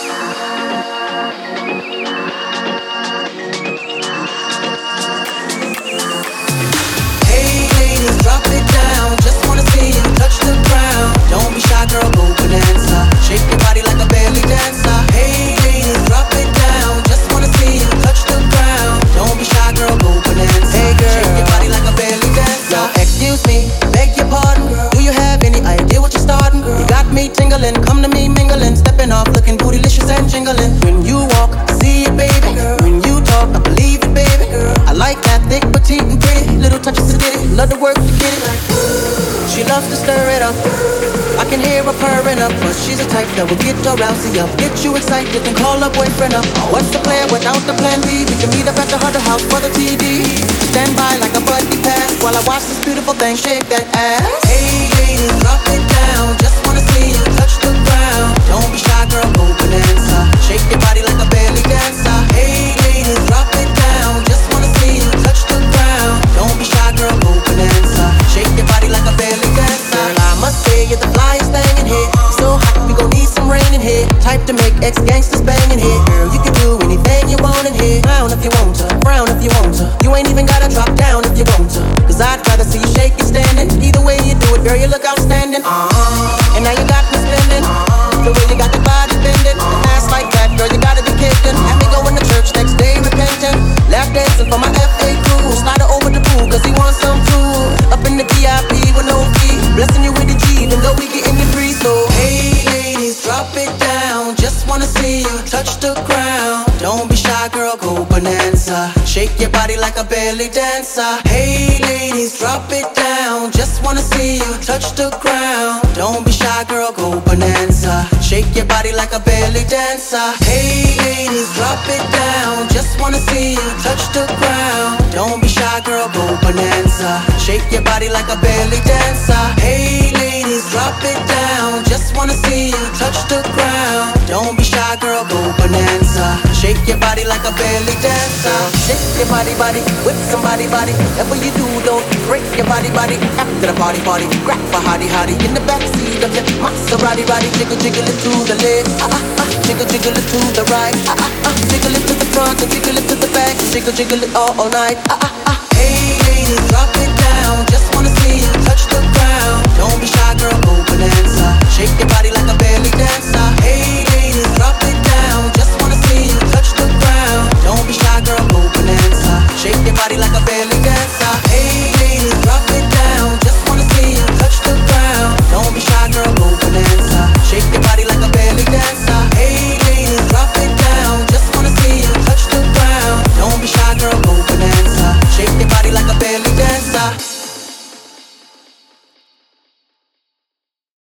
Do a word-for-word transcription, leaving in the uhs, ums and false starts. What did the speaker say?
Hey ladies, drop it down. Just wanna see you touch the ground. Don't be shy, girl, go bonanza. Shake your body like a belly dancer. Hey ladies, drop it down. Just wanna see you touch the ground. Don't be shy, girl, go bonanza. Hey girl, shake your body like a belly dancer. Now excuse me, beg your pardon, girl. Do you have any idea what you're starting, girl? You got me tingling, come to me mingling, stepping off, looking bootylicious and jingling. When you walk, I see it, baby girl. When you talk, I believe it, baby girl. I like that thick, petite, and pretty. Little touches to get it, love to work to get it. She loves to stir it up. I can hear her purring up, but she's a type that will get your rousey up, get you excited, and call her boyfriend up. What's the plan without the plan B? We can meet up at the Huddle House for the T V. Stand by like a buddy pass while I watch this beautiful thing shake that ass. Hey ladies, drop it down. Just wanna see you touch the ground. Don't be shy, girl, go bonanza. Shake your body like a belly dancer. Hey ladies, drop it down. Just wanna see you touch the ground. Don't be shy, girl, go bonanza. Shake your body like a belly dancer. Girl, I must say you're the flyest thing in here. So hot, we gon' need some rain in here. Type to make ex-gangsters bang in here. Girl, you can do anything you want in here. Frown if you want to, frown if you want to. You ain't even gotta drop down if you want to. Cause I'd rather see you shake it standing. Either way you do it, girl, you look outstanding. Uh-huh. And now you got me spending. Uh-huh. The way you got the body bending. An ass like that, girl, you gotta be kidding. Have me going to church next day repenting. Lap dancing for my F A crew. Slide her over the pool cause he wants some too. Up in the V I P with no fee. Blessing you with the G even though we getting it free. So hey ladies, drop it down. Just wanna see you touch the ground. Don't be shy, girl, go bonanza. Shake your body like a belly dancer. Hey ladies, drop it down. Just wanna see you touch the ground. Don't be shy, girl, go bonanza. Shake your body like a belly dancer. Hey ladies, drop it down. Just wanna see you touch the ground. Don't be shy, girl, go bonanza. Shake your body like a belly dancer. Hey ladies, drop it down. Just wanna see you touch the ground. Don't be shy, girl, go bonanza. Shake your body like a belly dancer. Shake your body, body, with somebody, body. Whatever you do, don't break your body, body. After the party, party, grab a hottie, hottie in the backseat of your Maserati, body. Jiggle, jiggle it to the left, ah ah ah. Jiggle, jiggle it to the right, ah ah ah. Jiggle it to the front and jiggle it to the back. Jiggle, jiggle it all, all night, ah ah ah. Hey ladies, drop it down. Just wanna see you touch the ground. Don't be shy, girl, go bonanza. Shake your body like a